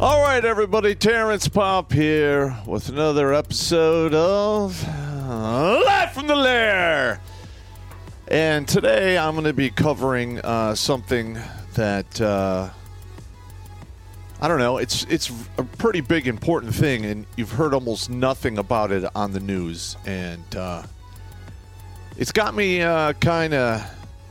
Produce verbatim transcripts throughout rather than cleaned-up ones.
All right, everybody, Terrence Pop here with another episode of uh, Live from the Lair. And today I'm going to be covering uh, something that, uh, I don't know, it's it's a pretty big, important thing, and you've heard almost nothing about it on the news. And uh, it's got me uh, kind of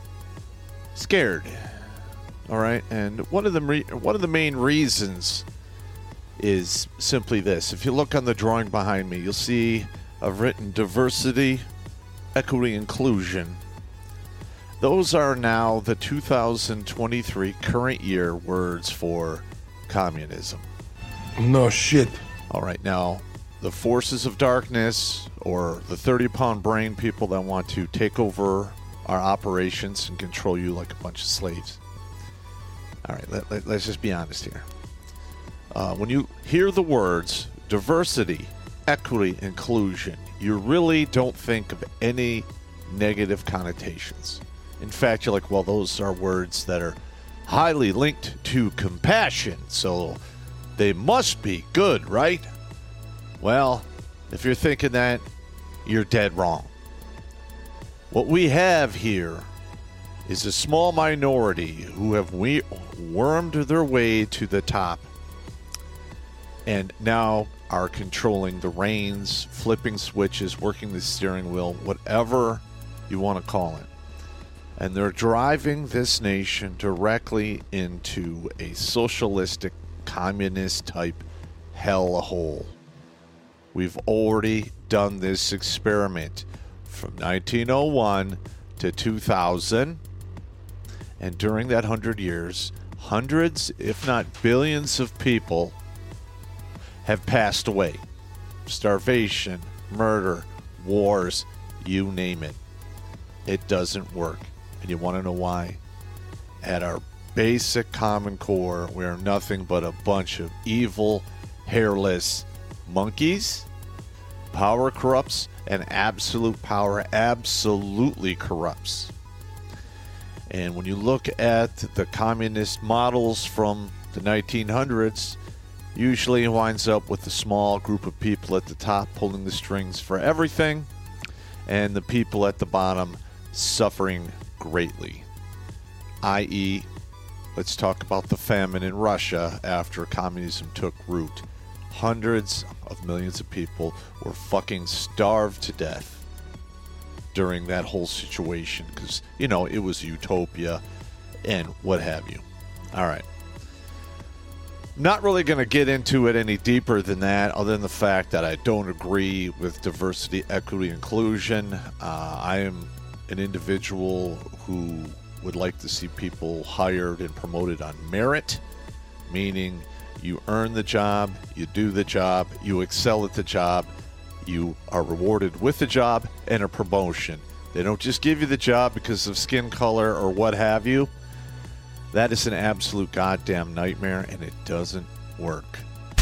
scared. All right, and one of the re- one of the main reasons is simply this. If you look on the drawing behind me, you'll see I've written diversity, equity, inclusion. Those are now the two thousand twenty-three current year words for communism. No shit. All right, now the forces of darkness, or the thirty-pound brain people that want to take over our operations and control you like a bunch of slaves. All right, let, let, let's just be honest here. Uh, when you hear the words diversity, equity, inclusion, you really don't think of any negative connotations. In fact, you're like, well, those are words that are highly linked to compassion, so they must be good, right? Well, if you're thinking that, you're dead wrong. What we have here is a small minority who have we- wormed their way to the top and now are controlling the reins, flipping switches, working the steering wheel, whatever you want to call it. And they're driving this nation directly into a socialistic, communist-type hellhole. We've already done this experiment from nineteen oh one to two thousand. And during that hundred years, hundreds, if not billions of people have passed away. Starvation, murder, wars, you name it. It doesn't work. And you want to know why? At our basic common core, we are nothing but a bunch of evil, hairless monkeys. Power corrupts, and absolute power absolutely corrupts. And when you look at the communist models from the nineteen hundreds, usually it winds up with a small group of people at the top pulling the strings for everything, and the people at the bottom suffering greatly. that is, let's talk about the famine in Russia after communism took root. Hundreds of millions of people were fucking starved to death during that whole situation because, you know, it was utopia and what have you. All right. Not really going to get into it any deeper than that, other than the fact that I don't agree with diversity, equity, inclusion. Uh, I am an individual who would like to see people hired and promoted on merit, meaning you earn the job, you do the job, you excel at the job, you are rewarded with the job and a promotion. They don't just give you the job because of skin color or what have you. That is an absolute goddamn nightmare, and it doesn't work.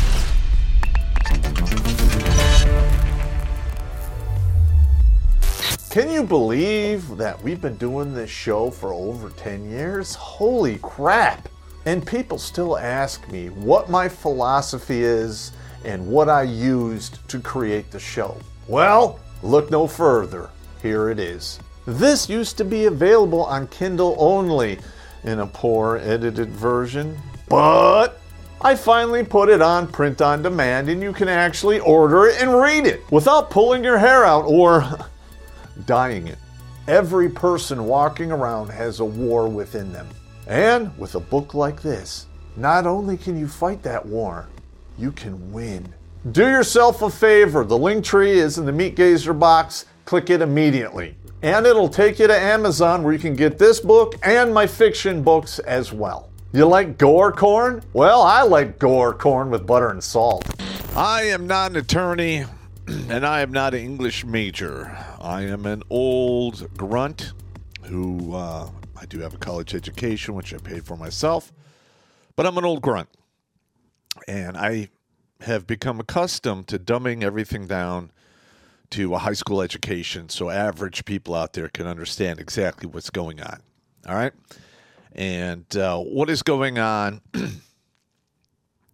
Can you believe that we've been doing this show for over ten years? Holy crap! And people still ask me what my philosophy is and what I used to create the show. Well, look no further. Here it is. This used to be available on Kindle only in a poor edited version, but I finally put it on print on demand and you can actually order it and read it without pulling your hair out or dyeing it. Every person walking around has a war within them. And with a book like this, not only can you fight that war, you can win. Do yourself a favor. The link tree is in the Meat Gazer box. Click it immediately. And it'll take you to Amazon where you can get this book and my fiction books as well. You like gore corn? Well, I like gore corn with butter and salt. I am not an attorney and I am not an English major. I am an old grunt who, uh, I do have a college education, which I paid for myself, but I'm an old grunt. And I have become accustomed to dumbing everything down to a high school education so average people out there can understand exactly what's going on. All right? And uh, what is going on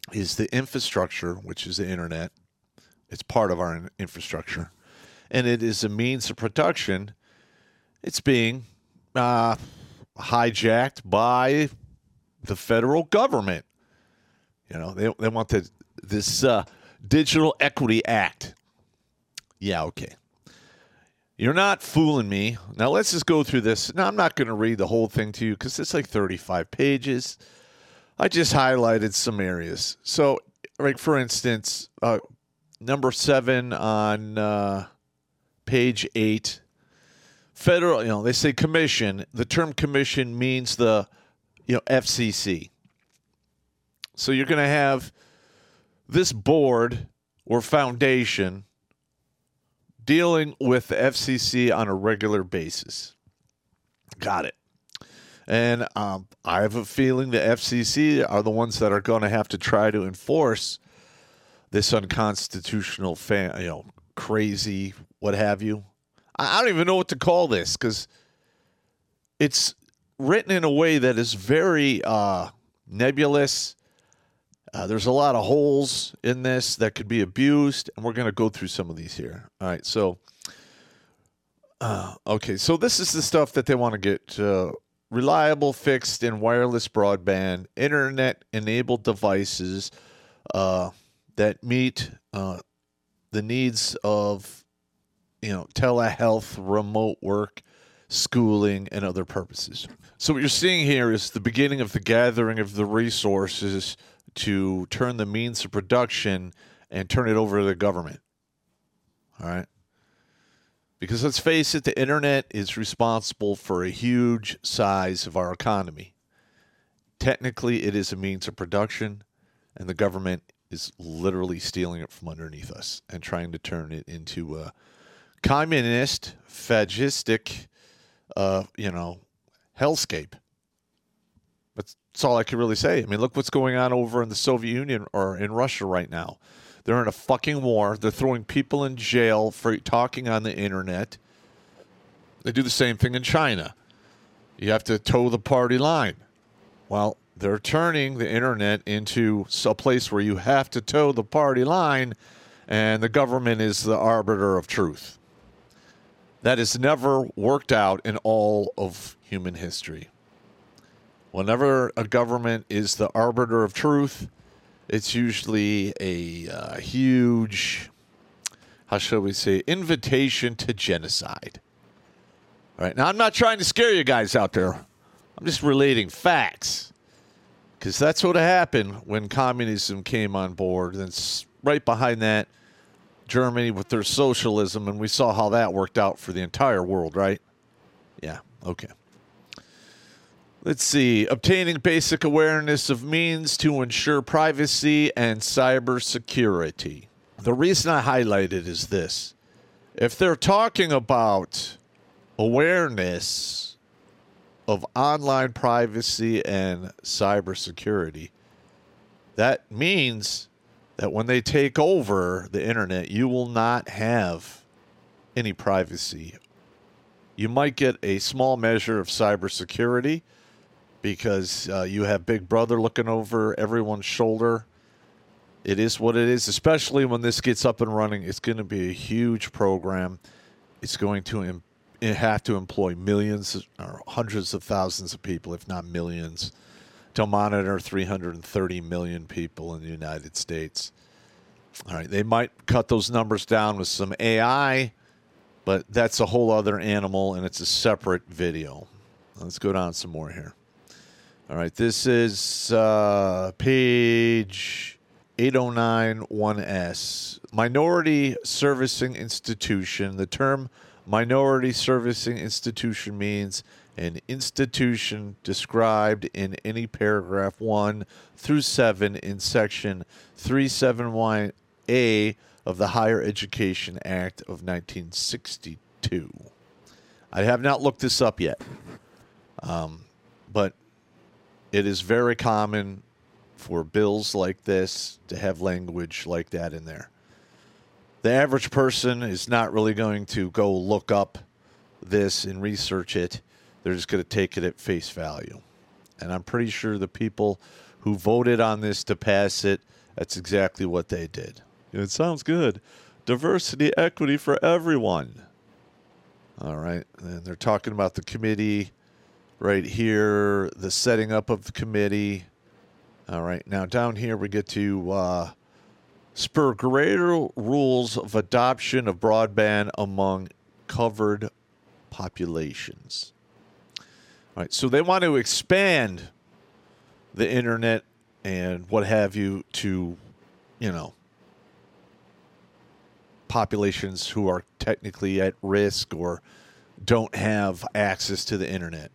is the infrastructure, which is the internet. It's part of our infrastructure. And it is a means of production. It's being uh, hijacked by the federal government. You know, they, they want the, this uh, Digital Equity Act. Yeah, okay. You're not fooling me. Now, let's just go through this. Now, I'm not going to read the whole thing to you because it's like thirty-five pages. I just highlighted some areas. So, like, for instance, uh, number seven on uh, page eight, federal, you know, they say commission. The term commission means the, you know, F C C. So you're going to have this board or foundation dealing with the F C C on a regular basis. Got it. And um, I have a feeling the F C C are the ones that are going to have to try to enforce this unconstitutional, fan, you know, crazy, what have you. I, I don't even know what to call this because it's written in a way that is very uh, nebulous. Uh, there's a lot of holes in this that could be abused, and we're going to go through some of these here. All right, so, uh, okay, so this is the stuff that they want to get. Uh, reliable, fixed, and wireless broadband, internet-enabled devices uh, that meet uh, the needs of, you know, telehealth, remote work, schooling, and other purposes. So what you're seeing here is the beginning of the gathering of the resources to turn the means of production and turn it over to the government. All right? Because let's face it, the internet is responsible for a huge size of our economy. Technically, it is a means of production, and the government is literally stealing it from underneath us and trying to turn it into a communist, fascistic, uh, you know, hellscape. That's, that's all I can really say. I mean, look what's going on over in the Soviet Union or in Russia right now. They're in a fucking war. They're throwing people in jail for talking on the internet. They do the same thing in China. You have to toe the party line. Well, they're turning the internet into a place where you have to toe the party line, and the government is the arbiter of truth. That has never worked out in all of human history. Whenever a government is the arbiter of truth, it's usually a uh, huge, how shall we say, invitation to genocide. All right. Now, I'm not trying to scare you guys out there. I'm just relating facts. Because that's what happened when communism came on board. And it's right behind that, Germany with their socialism. And we saw how that worked out for the entire world, right? Yeah. Okay. Let's see. Obtaining basic awareness of means to ensure privacy and cybersecurity. The reason I highlight it is this. If they're talking about awareness of online privacy and cybersecurity, that means that when they take over the internet, you will not have any privacy. You might get a small measure of cybersecurity, because uh, you have Big Brother looking over everyone's shoulder. It is what it is, especially when this gets up and running. It's going to be a huge program. It's going to em- it have to employ millions or hundreds of thousands of people, if not millions, to monitor three hundred thirty million people in the United States. All right, they might cut those numbers down with some A I, but that's a whole other animal, and it's a separate video. Let's go down some more here. All right, this is uh, page eight oh nine one S. Minority Servicing Institution. The term minority servicing institution means an institution described in any paragraph one through seven in section three seventy-one A of the Higher Education Act of nineteen sixty-two. I have not looked this up yet, um, but it is very common for bills like this to have language like that in there. The average person is not really going to go look up this and research it. They're just going to take it at face value. And I'm pretty sure the people who voted on this to pass it. That's exactly what they did. It sounds good. Diversity, equity for everyone. All right. And they're talking about the committee right here, the setting up of the committee. All right. Now down here we get to uh, spur greater rules of adoption of broadband among covered populations. All right. So they want to expand the internet and what have you to, you know, populations who are technically at risk or don't have access to the internet.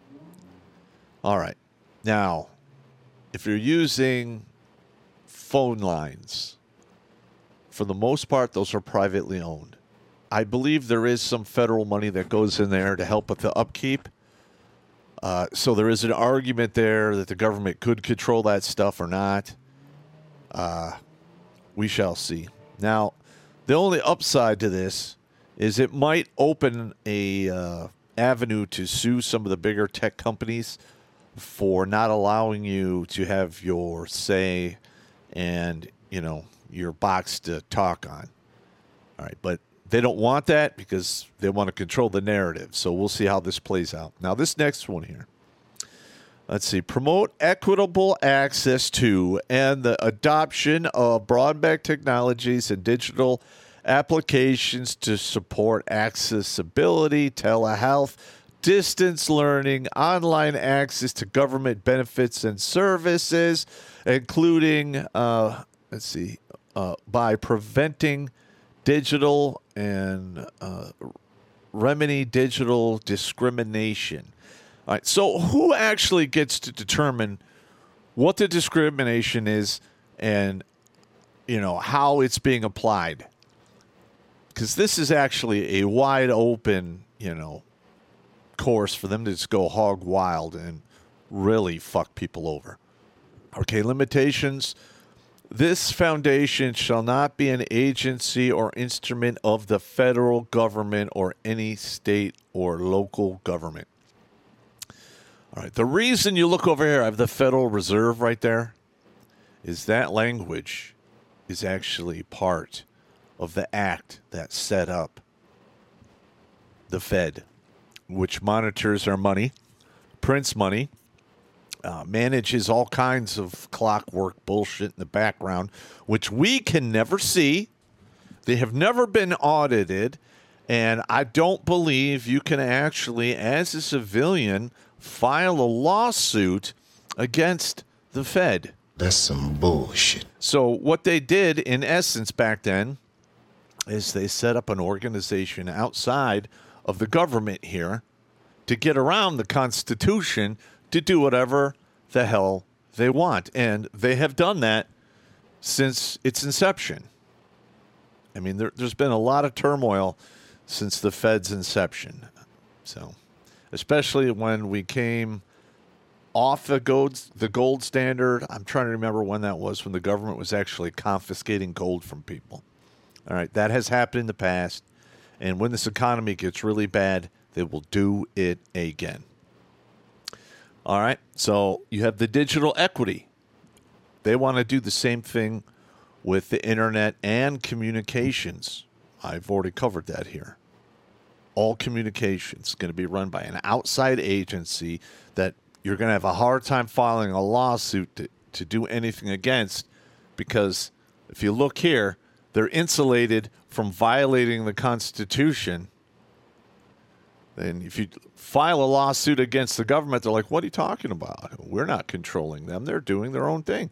All right. Now, if you're using phone lines, for the most part, those are privately owned. I believe there is some federal money that goes in there to help with the upkeep. Uh, so there is an argument there that the government could control that stuff or not. Uh, we shall see. Now, the only upside to this is it might open a uh, avenue to sue some of the bigger tech companies for not allowing you to have your say and, you know, your box to talk on. All right, but they don't want that because they want to control the narrative. So we'll see how this plays out. Now, this next one here. Let's see. Promote equitable access to and the adoption of broadband technologies and digital applications to support accessibility, telehealth, distance learning, online access to government benefits and services, including, uh, let's see, uh, by preventing digital and uh, remedy digital discrimination. All right, so who actually gets to determine what the discrimination is and, you know, how it's being applied? Because this is actually a wide open, you know, course for them to just go hog wild and really fuck people over. Okay, limitations. This foundation shall not be an agency or instrument of the federal government or any state or local government. All right, the reason you look over here, I have the Federal Reserve right there, is that language is actually part of the act that set up the Fed, which monitors our money, prints money, uh, manages all kinds of clockwork bullshit in the background, which we can never see. They have never been audited, and I don't believe you can actually, as a civilian, file a lawsuit against the Fed. That's some bullshit. So what they did, in essence, back then, is they set up an organization outside of the government here to get around the Constitution to do whatever the hell they want. And they have done that since its inception. I mean, there, there's been a lot of turmoil since the Fed's inception. So, especially when we came off the gold, the gold standard. I'm trying to remember when that was, when the government was actually confiscating gold from people. All right, that has happened in the past. And when this economy gets really bad, they will do it again. All right, so you have the digital equity. They want to do the same thing with the internet and communications. I've already covered that here. All communications going to be run by an outside agency that you're going to have a hard time filing a lawsuit to, to do anything against, because if you look here, they're insulated from violating the Constitution. And if you file a lawsuit against the government, they're like, what are you talking about? We're not controlling them. They're doing their own thing.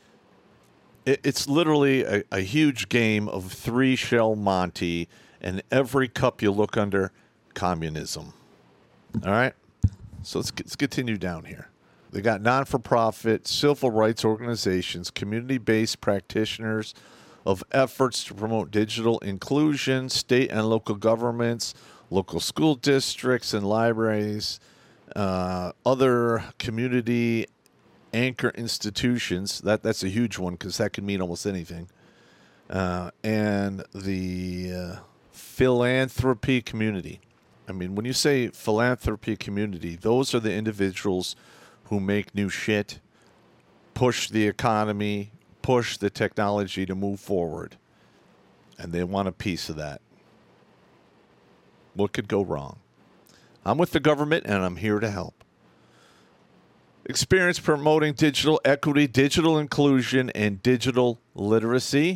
It, it's literally a, a huge game of three shell Monty, and every cup you look under, communism. All right? So let's, let's continue down here. They got non-for-profit, civil rights organizations, community-based practitioners of efforts to promote digital inclusion, state and local governments, local school districts and libraries, uh, other community anchor institutions. That that's a huge one because that can mean almost anything. Uh, and the uh, philanthropy community. I mean, when you say philanthropy community, those are the individuals who make new shit push the economy, push the technology to move forward. And they want a piece of that. What could go wrong? I'm with the government, and I'm here to help. Experience promoting digital equity, digital inclusion, and digital literacy.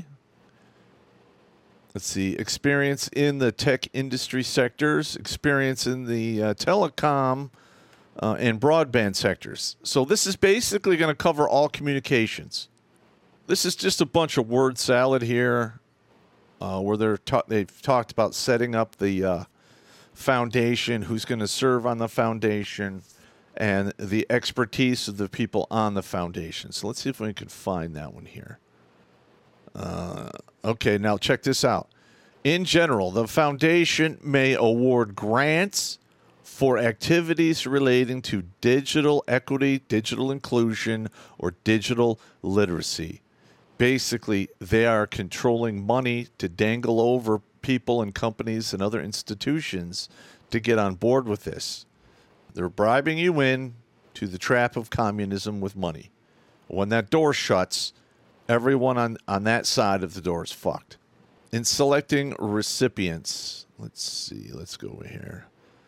Let's see. Experience in the tech industry sectors. Experience in the uh, telecom uh, and broadband sectors. So this is basically going to cover all communications. This is just a bunch of word salad here, uh, where they're ta- they've talked about setting up the uh, foundation, who's going to serve on the foundation, and the expertise of the people on the foundation. So let's see if we can find that one here. Uh, okay, now check this out. In general, the foundation may award grants for activities relating to digital equity, digital inclusion, or digital literacy. Basically, they are controlling money to dangle over people and companies and other institutions to get on board with this. They're bribing you in to the trap of communism with money. When that door shuts, everyone on, on that side of the door is fucked. In selecting recipients, let's see, let's go over here.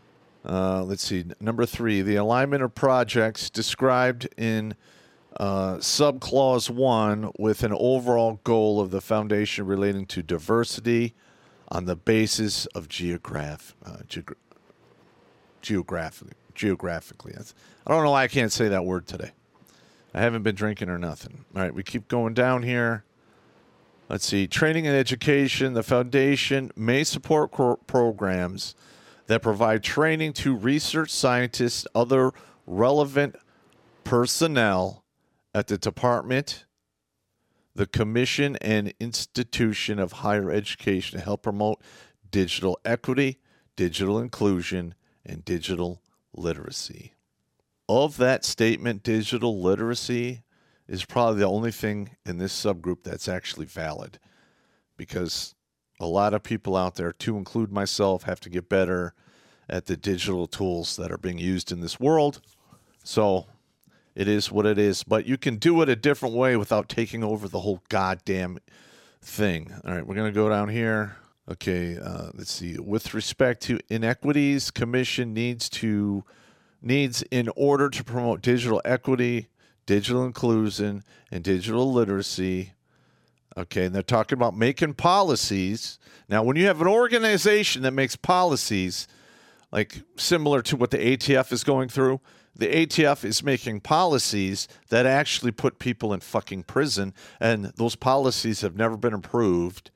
Uh, let's see, number three, the alignment of projects described in uh, subclause one with an overall goal of the foundation relating to diversity on the basis of geograph, uh, geog- geographically. Geographically. That's, I don't know why I can't say that word today. I haven't been drinking or nothing. All right, we keep going down here. Let's see. Training and education. The foundation may support co- programs that provide training to research scientists, other relevant personnel at the department, the commission, and institution of higher education to help promote digital equity, digital inclusion, and digital literacy. Of that statement, digital literacy is probably the only thing in this subgroup that's actually valid, because a lot of people out there, to include myself, have to get better at the digital tools that are being used in this world. So it is what it is, but you can do it a different way without taking over the whole goddamn thing. All right, we're going to go down here. Okay, uh, let's see. With respect to inequities, commission needs to needs in order to promote digital equity, digital inclusion, and digital literacy. Okay, and they're talking about making policies. Now, when you have an organization that makes policies, like similar to what the A T F is going through, the A T F is making policies that actually put people in fucking prison, and those policies have never been approved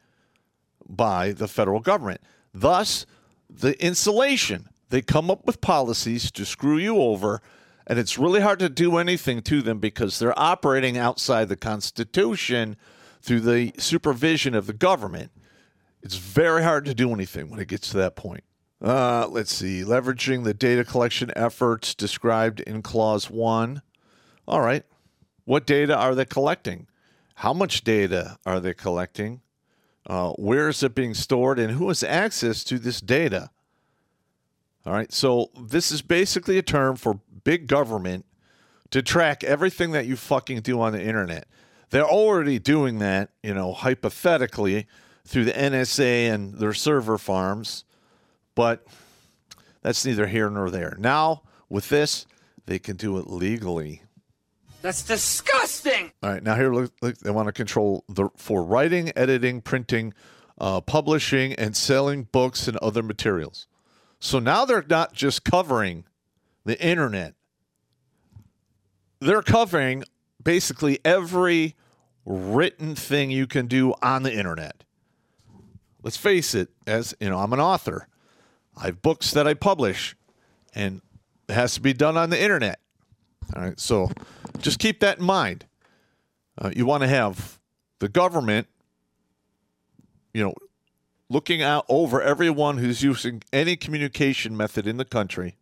by the federal government. Thus, the insulation. They come up with policies to screw you over, and it's really hard to do anything to them because they're operating outside the Constitution through the supervision of the government. It's very hard to do anything when it gets to that point. Uh, let's see. Leveraging the data collection efforts described in Clause one. All right. What data are they collecting? How much data are they collecting? Uh, where is it being stored, and who has access to this data? All right, so this is basically a term for big government to track everything that you fucking do on the internet. They're already doing that, you know, hypothetically through the N S A and their server farms, but that's neither here nor there. Now, with this, they can do it legally. That's disgusting! All right, now here, look, look, they want to control the for writing, editing, printing, uh, publishing, and selling books and other materials. So now they're not just covering the internet. They're covering basically every written thing you can do on the internet. Let's face it, as you know, I'm an author. I have books that I publish, and it has to be done on the internet. All right, so just keep that in mind. Uh, you want to have the government, you know, looking out over everyone who's using any communication method in the country.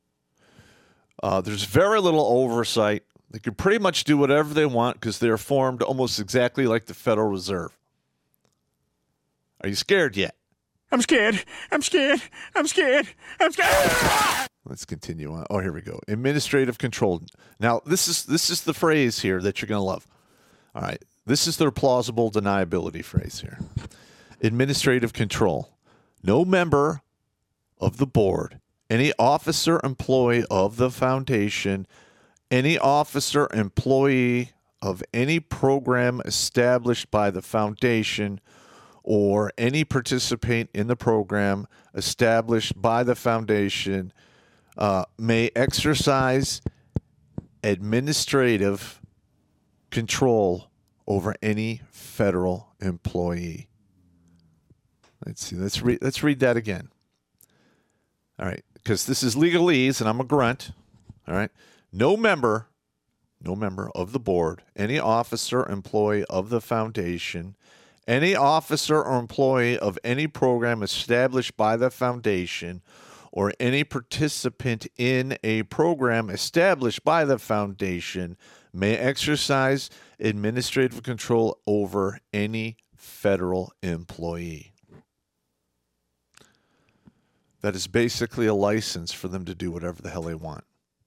Uh, there's very little oversight. They can pretty much do whatever they want because they're formed almost exactly like the Federal Reserve. Are you scared yet? I'm scared. I'm scared. I'm scared. I'm scared. Let's continue on. Oh, here we go. Administrative control. Now, this is this is the phrase here that you're going to love. All right. This is their plausible deniability phrase here. Administrative control. No member of the board, any officer, employee of the foundation, any officer, employee of any program established by the foundation, or any participant in the program established by the foundation uh, may exercise administrative control over any federal employee. Let's see. Let's read. Let's read that again. All right, because this is legalese, and I'm a grunt. All right, no member, no member of the board, any officer, employee of the foundation, any officer or employee of any program established by the foundation, or any participant in a program established by the foundation may exercise administrative control over any federal employee. That is basically a license for them to do whatever the hell they want.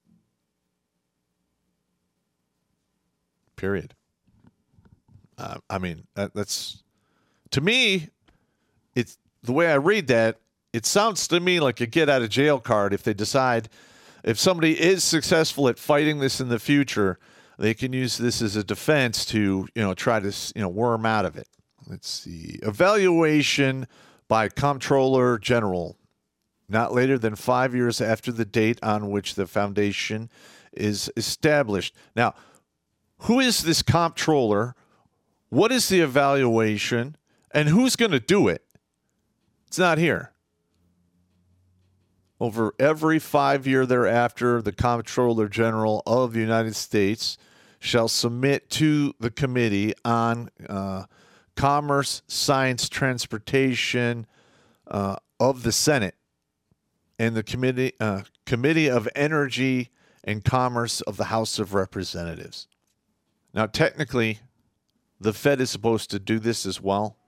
Period. Uh, I mean, that, that's, to me, it's the way I read that, it sounds to me like a get out of jail card. If they decide, if somebody is successful at fighting this in the future, they can use this as a defense to, you know, try to, you know, worm out of it. Let's see. Evaluation by Comptroller General. Not later than five years after the date on which the foundation is established. Now, who is this comptroller? What is the evaluation? And who's going to do it? It's not here. Over every five year thereafter, the Comptroller General of the United States shall submit to the Committee on uh, Commerce, Science, Transportation uh, of the Senate and the Committee uh, Committee of Energy and Commerce of the House of Representatives. Now, technically, the Fed is supposed to do this as well.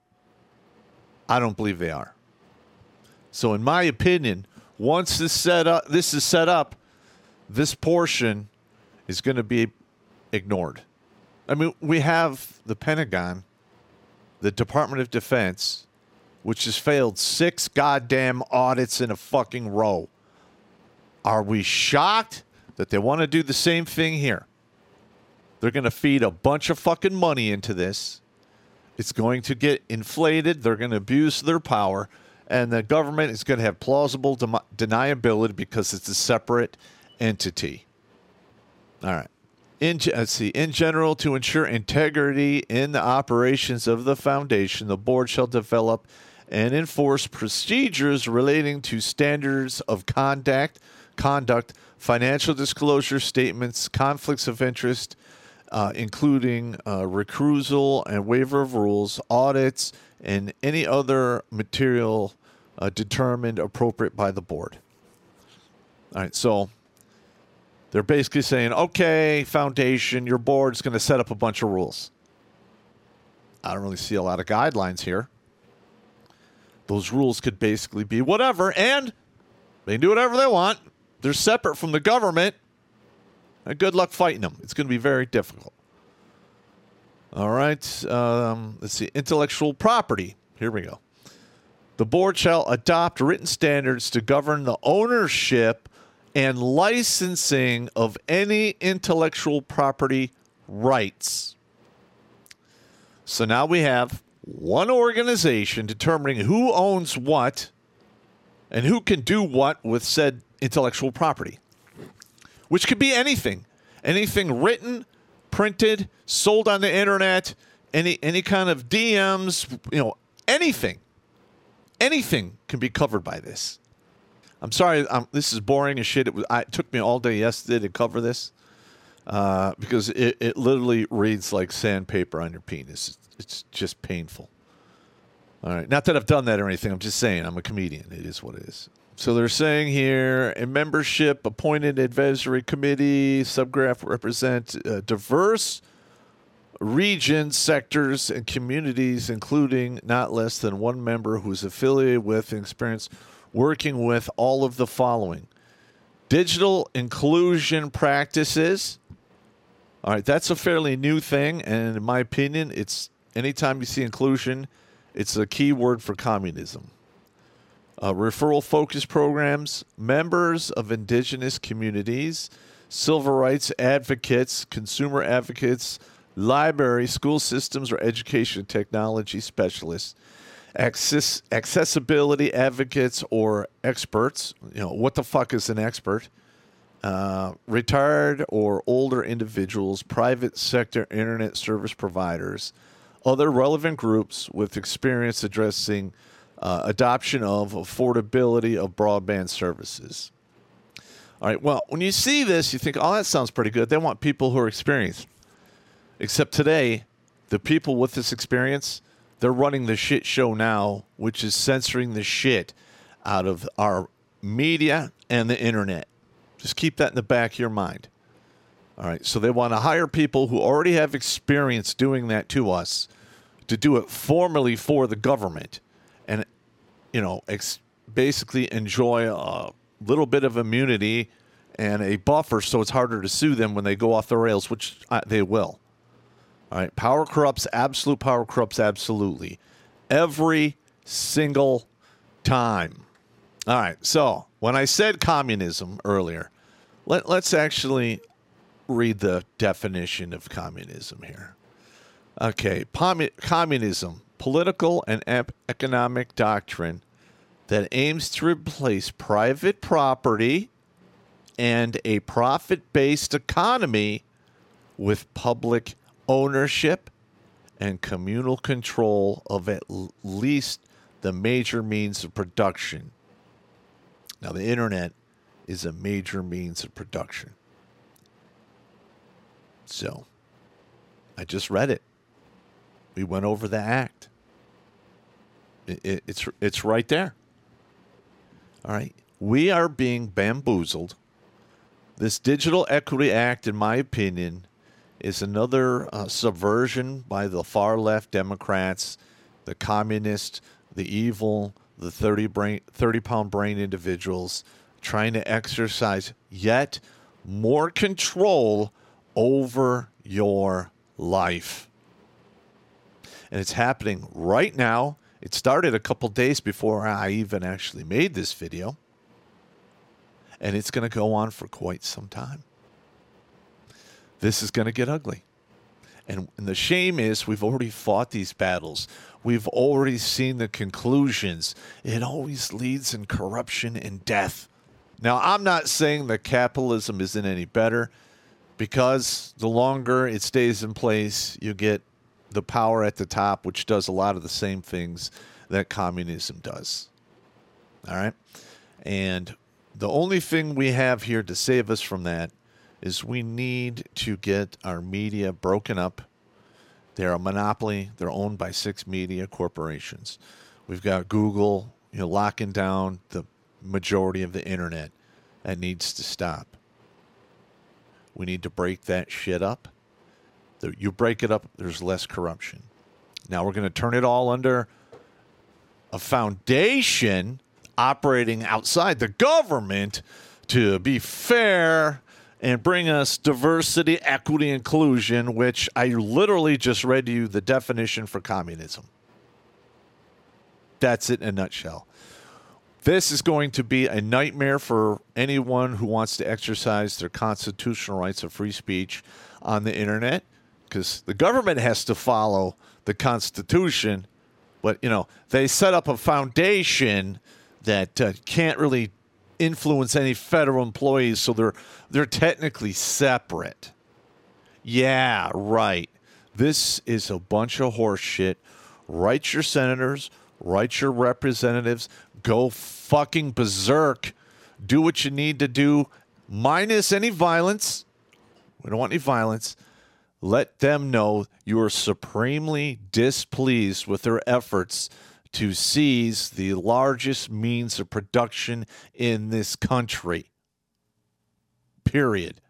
I don't believe they are. So, in my opinion, once this set up, this is set up, this portion is going to be ignored. I mean, we have the Pentagon, the Department of Defense, which has failed six goddamn audits in a fucking row. Are we shocked that they want to do the same thing here? They're going to feed a bunch of fucking money into this. It's going to get inflated. They're going to abuse their power. And the government is going to have plausible de- deniability because it's a separate entity. All right. In, let's see. In general, to ensure integrity in the operations of the foundation, the board shall develop and enforce procedures relating to standards of conduct, conduct, financial disclosure statements, conflicts of interest, uh, including uh, recusal and waiver of rules, audits, and any other material uh, determined appropriate by the board. All right, so they're basically saying, okay, foundation, your board's going to set up a bunch of rules. I don't really see a lot of guidelines here. Those rules could basically be whatever, and they can do whatever they want. They're separate from the government. And good luck fighting them. It's going to be very difficult. All right. Um, let's see. Intellectual property. Here we go. The board shall adopt written standards to govern the ownership and licensing of any intellectual property rights. So now we have one organization determining who owns what and who can do what with said intellectual property, which could be anything, anything written, printed, sold on the internet, any any kind of D Ms, you know, anything, anything can be covered by this. I'm sorry, I'm, this is boring as shit. It, was, I, it took me all day yesterday to cover this uh, because it, it literally reads like sandpaper on your penis. It's, it's just painful. All right, not that I've done that or anything. I'm just saying I'm a comedian. It is what it is. So they're saying here, a membership appointed advisory committee, subgraph represent uh, diverse regions, sectors, and communities, including not less than one member who is affiliated with and experienced working with all of the following. Digital inclusion practices. All right, that's a fairly new thing, and in my opinion, it's anytime you see inclusion, it's a key word for communism. Uh, referral focus programs, members of indigenous communities, civil rights advocates, consumer advocates, library, school systems, or education technology specialists, access, accessibility advocates or experts. You know, what the fuck is an expert? Uh, retired or older individuals, private sector internet service providers, other relevant groups with experience addressing uh, adoption of affordability of broadband services. All right, well, when you see this, you think, oh, that sounds pretty good. They want people who are experienced. Except today, the people with this experience, they're running the shit show now, which is censoring the shit out of our media and the internet. Just keep that in the back of your mind. All right, so they want to hire people who already have experience doing that to us to do it formally for the government and, you know, ex- basically enjoy a little bit of immunity and a buffer so it's harder to sue them when they go off the rails, which uh, they will. All right, power corrupts, absolute power corrupts absolutely. Every single time. All right, so when I said communism earlier, let, let's actually read the definition of communism here. Okay, Pom- communism, political and ep- economic doctrine that aims to replace private property and a profit-based economy with public ownership and communal control of at l- least the major means of production. Now, the internet is a major means of production. So, I just read it. We went over the act. It, it, it's it's right there. All right. We are being bamboozled. This Digital Equity Act, in my opinion, is another uh, subversion by the far left Democrats, the communists, the evil, the thirty brain, thirty pound brain individuals trying to exercise yet more control over your life. And it's happening right now. It started a couple days before I even actually made this video. And it's going to go on for quite some time. This is going to get ugly. And, and the shame is we've already fought these battles. We've already seen the conclusions. It always leads in corruption and death. Now, I'm not saying that capitalism isn't any better, because the longer it stays in place, you get the power at the top, which does a lot of the same things that communism does. All right? And the only thing we have here to save us from that is we need to get our media broken up. They're a monopoly. They're owned by six media corporations. We've got Google, you know, locking down the majority of the internet. That needs to stop. We need to break that shit up. You break it up, there's less corruption. Now we're going to turn it all under a foundation operating outside the government to be fair and bring us diversity, equity, inclusion, which I literally just read to you the definition for communism. That's it in a nutshell. This is going to be a nightmare for anyone who wants to exercise their constitutional rights of free speech on the internet, because the government has to follow the Constitution. But, you know, they set up a foundation that uh, can't really influence any federal employees, so they're they're technically separate. Yeah, right. This is a bunch of horse shit. Write your senators, write your representatives, go fucking berserk. Do what you need to do, minus any violence. We don't want any violence. Let them know you are supremely displeased with their efforts to seize the largest means of production in this country. Period.